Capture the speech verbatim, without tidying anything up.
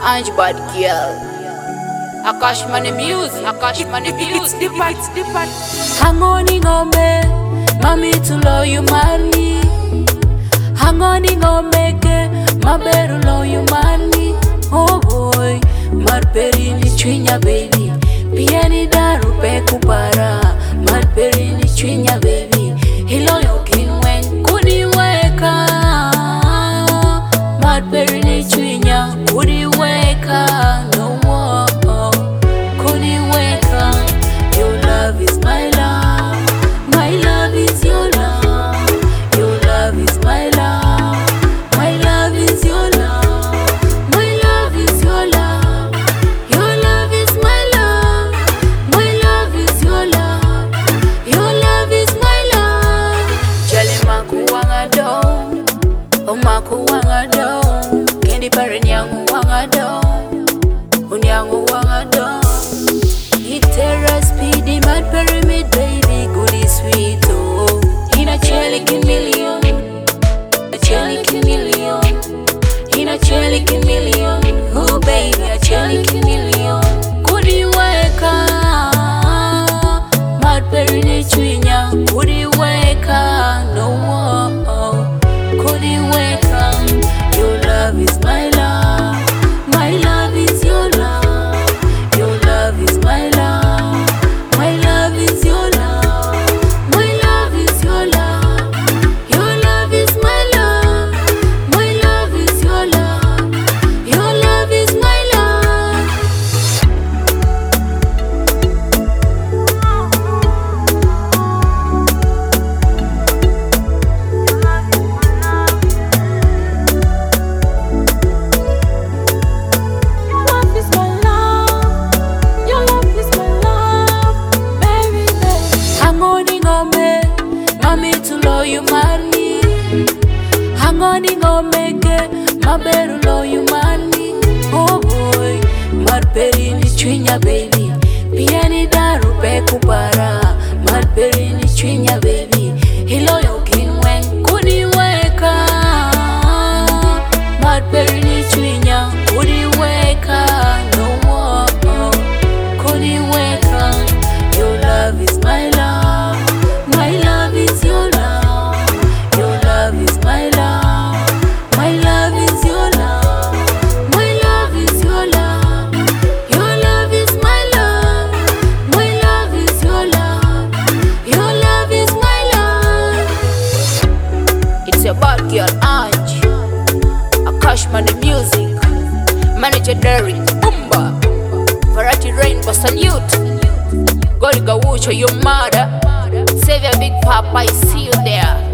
Ange bad girl. Akash money music. Akash money music. It's the part, it's the part. Hang on in me, mami to love you money. Hang on in me, my better love you money. Oh boy, marperi ni chwinya baby. Piani daru pe kupara. Marperi ni chwinya baby. Hilo yokin wen kuni weka. Marperi ni chwinya kuni weka. No more. Kuni weka. Your love is my love. My love is your love. Your love is my love. My love is your love. My love is your love. Your love is my love. My love is your love. Your love is my love. Jale maku wanga do. O maku wanga do. Kendi pare nyangu wanga do. Unyangu wanga do. Itera speedy mad pyramid baby goody sweet oh. In a jelly chameleon. A jelly chameleon. In a jelly chameleon. Oh baby a jelly chameleon. Kudi weka. Mad pyramid chwinya. Kudi weka. No more. Kudi weka. Your love is my love. My love is your love. Your love is my love. My love is your love. My love is your love. Your love is my love. My love is your love. Your love is my love. Your love is my love. Your love is my love, baby, baby. Hang on in me, mami to love you money. Hang on in me, my better love you money. Oh boy, marperi ni chwinya baby. Piani daru pe kupara. Marperi ni chwinya baby. Hilo yokin wen kuni weka. Marperi ni chwinya kuni weka. No more. Kuni weka. Your love is my love. My love is your love. Your love is my love. My love is your love. My love is your love. Your love is my love. My love is your love. Your love is my love. It's your bad girl Ange. Akash money music. Manager Derry Boomba. Variety Rainbow salute. God Gawucho your mother. Save your big papa, I see you there.